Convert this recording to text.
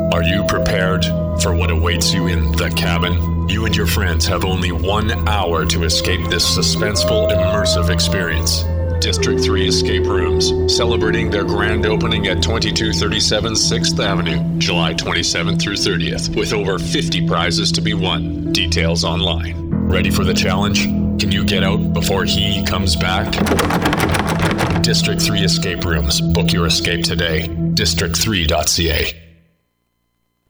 Are you prepared for what awaits you in the cabin? You and your friends have only 1 hour to escape this suspenseful, immersive experience. District 3 Escape Rooms, celebrating their grand opening at 2237 6th Avenue, July 27th through 30th, with over 50 prizes to be won. Details online. Ready for the challenge? Can you get out before he comes back? District 3 Escape Rooms. Book your escape today. District3.ca.